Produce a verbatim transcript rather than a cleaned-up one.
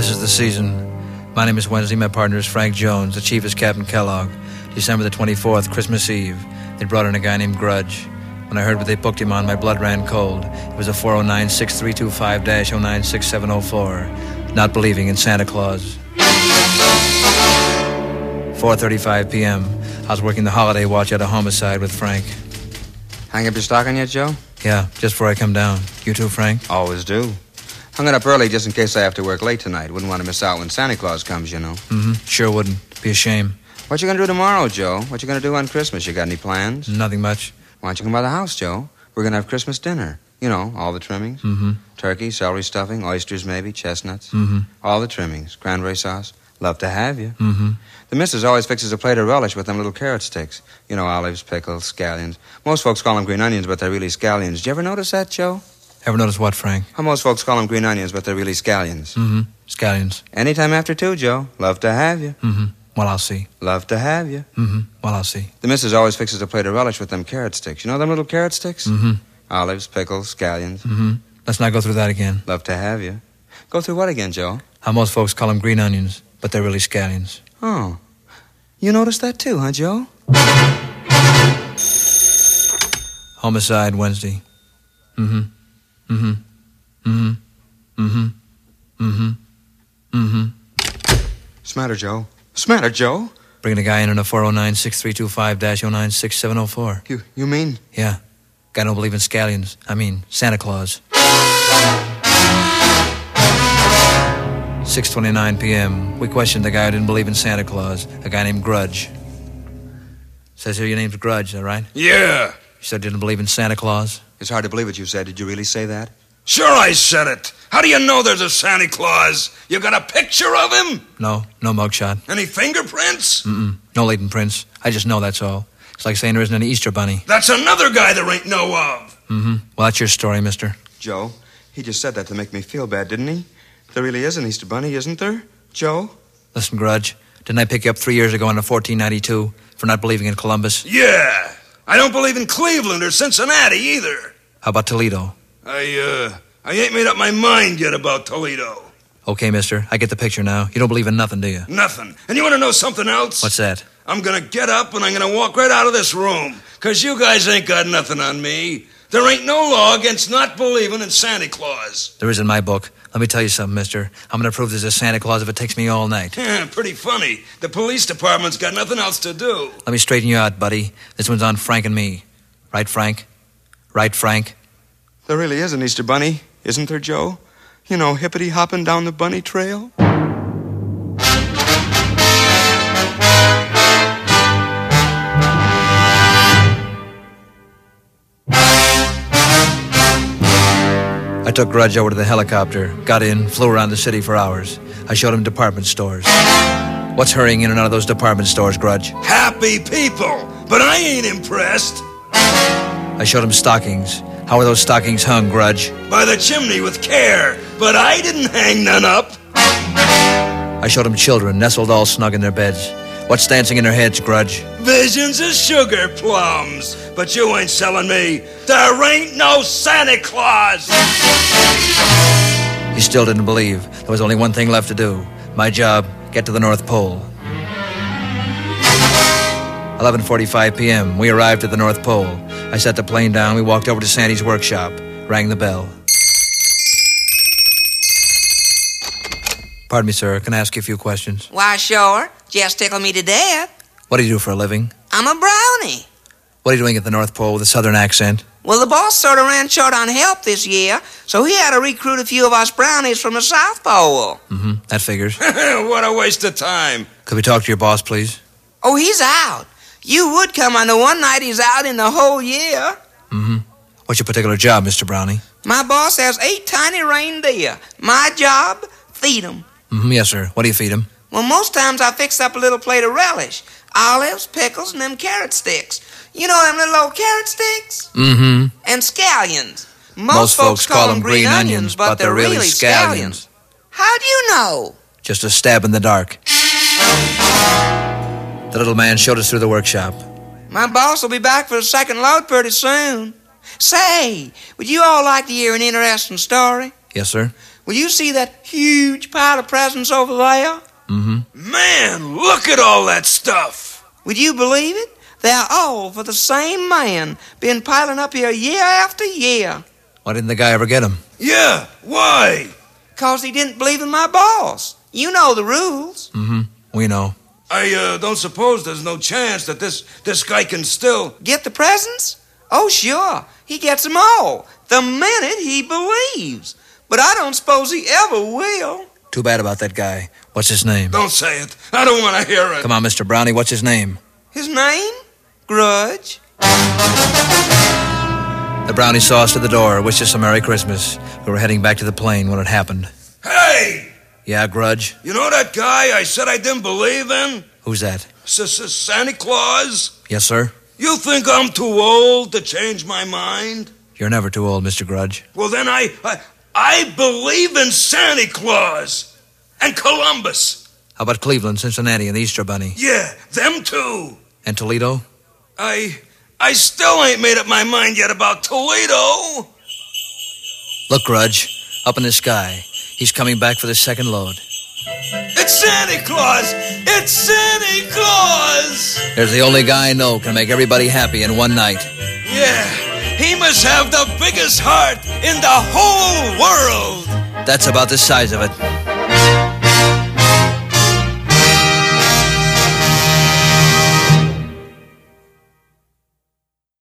This is the season. My name is Wednesday. My partner is Frank Jones. The chief is Captain Kellogg. December the twenty-fourth, Christmas Eve. They brought in a guy named Grudge. When I heard what they booked him on, my blood ran cold. It was a four oh nine, six three two five, oh nine six seven oh four. Not believing in Santa Claus. four thirty-five p.m. I was working the holiday watch at a homicide with Frank. Hang up your stocking yet, Joe? Yeah, just before I come down. You too, Frank? Always do. Hung it up early just in case I have to work late tonight. Wouldn't want to miss out when Santa Claus comes, you know. Mm-hmm. Sure wouldn't. Be a shame. What you gonna do tomorrow, Joe? What you gonna do on Christmas? You got any plans? Nothing much. Why don't you come by the house, Joe? We're gonna have Christmas dinner. You know, all the trimmings. Mm-hmm. Turkey, celery stuffing, oysters maybe, chestnuts. Mm-hmm. All the trimmings. Cranberry sauce. Love to have you. Mm-hmm. The missus always fixes a plate of relish with them little carrot sticks. You know, olives, pickles, scallions. Most folks call them green onions, but they're really scallions. Did you ever notice that, Joe? Ever notice what, Frank? How most folks call them green onions, but they're really scallions. Mm-hmm. Scallions. Anytime after two, Joe. Love to have you. Mm-hmm. Well, I'll see. Love to have you. Mm-hmm. Well, I'll see. The missus always fixes a plate of relish with them carrot sticks. You know them little carrot sticks? Mm-hmm. Olives, pickles, scallions. Mm-hmm. Let's not go through that again. Love to have you. Go through what again, Joe? How most folks call them green onions, but they're really scallions. Oh. You noticed that too, huh, Joe? Homicide Wednesday. Mm-hmm. Mm-hmm. Mm-hmm. Mm-hmm. Mm-hmm. Mm-hmm. Smatter, Joe. Smatter, Joe. Bringing a guy in on a four oh nine, six three two five, oh nine six seven oh four. You you mean? Yeah. Guy don't believe in scallions. I mean, Santa Claus. six twenty-nine p.m. We questioned the guy who didn't believe in Santa Claus, a guy named Grudge. Says here your name's Grudge, is that right? Yeah. You said you didn't believe in Santa Claus? It's hard to believe what you said. Did you really say that? Sure I said it. How do you know there's a Santa Claus? You got a picture of him? No, no mugshot. Any fingerprints? Mm-mm, no latent prints. I just know that's all. It's like saying there isn't any Easter Bunny. That's another guy there ain't no of. Mm-hmm. Well, that's your story, mister. Joe, he just said that to make me feel bad, didn't he? There really is an Easter Bunny, isn't there? Joe? Listen, Grudge, didn't I pick you up three years ago in a fourteen ninety-two for not believing in Columbus? Yeah. I don't believe in Cleveland or Cincinnati either. How about Toledo? I, uh, I ain't made up my mind yet about Toledo. Okay, mister, I get the picture now. You don't believe in nothing, do you? Nothing. And you want to know something else? What's that? I'm gonna get up and I'm gonna walk right out of this room. Cause you guys ain't got nothing on me. There ain't no law against not believing in Santa Claus. There is in my book. Let me tell you something, mister. I'm going to prove there's a Santa Claus if it takes me all night. Pretty funny. The police department's got nothing else to do. Let me straighten you out, buddy. This one's on Frank and me. Right, Frank? Right, Frank? There really is an Easter Bunny, isn't there, Joe? You know, hippity-hopping down the bunny trail. I took Grudge over to the helicopter, got in, flew around the city for hours. I showed him department stores. What's hurrying in and out of those department stores, Grudge? Happy people, but I ain't impressed. I showed him stockings. How are those stockings hung, Grudge? By the chimney with care, but I didn't hang none up. I showed him children, nestled all snug in their beds. What's dancing in their heads, Grudge? Visions of sugar plums. But you ain't selling me. There ain't no Santa Claus. He still didn't believe. There was only one thing left to do. My job, get to the North Pole. eleven forty-five p.m. We arrived at the North Pole. I set the plane down. We walked over to Sandy's workshop. Rang the bell. Pardon me, sir. Can I ask you a few questions? Why, sure. Just tickle me to death. What do you do for a living? I'm a brownie. What are you doing at the North Pole with a southern accent? Well, the boss sort of ran short on help this year, so he had to recruit a few of us brownies from the South Pole. Mm-hmm. That figures. What a waste of time. Could we talk to your boss, please? Oh, he's out. You would come on the one night he's out in the whole year. Mm-hmm. What's your particular job, Mister Brownie? My boss has eight tiny reindeer. My job, feed 'em. Mm-hmm. Yes, sir. What do you feed him? Well, most times I fix up a little plate of relish. Olives, pickles, and them carrot sticks. You know them little old carrot sticks? Mm-hmm. And scallions. Most, Most folks call them green onions, but they're really scallions. How do you know? Just a stab in the dark. The little man showed us through the workshop. My boss will be back for the second load pretty soon. Say, would you all like to hear an interesting story? Yes, sir. Well, you see that huge pile of presents over there? Mm-hmm. Man, look at all that stuff. Would you believe it? They're all for the same man, been piling up here year after year. Why didn't the guy ever get him? Yeah, why? 'Cause he didn't believe in my boss. You know the rules. Mm-hmm. We know. I uh, don't suppose there's no chance that this, this guy can still... Get the presents? Oh, sure. He gets them all, the minute he believes. But I don't suppose he ever will. Too bad about that guy. What's his name? Don't say it. I don't want to hear it. Come on, Mister Brownie, what's his name? His name? Grudge. The Brownie saw us to the door, wished us a Merry Christmas. We were heading back to the plane when it happened. Hey! Yeah, Grudge? You know that guy I said I didn't believe in? Who's that? S-s- Santa Claus? Yes, sir? You think I'm too old to change my mind? You're never too old, Mister Grudge. Well, then I, I, I believe in Santa Claus and Columbus. How about Cleveland, Cincinnati, and the Easter Bunny? Yeah, them too. And Toledo? I, I still ain't made up my mind yet about Toledo. Look, Grudge, up in the sky. He's coming back for the second load. It's Santa Claus! It's Santa Claus! There's the only guy I know can make everybody happy in one night. Yeah, he must have the biggest heart in the whole world. That's about the size of it.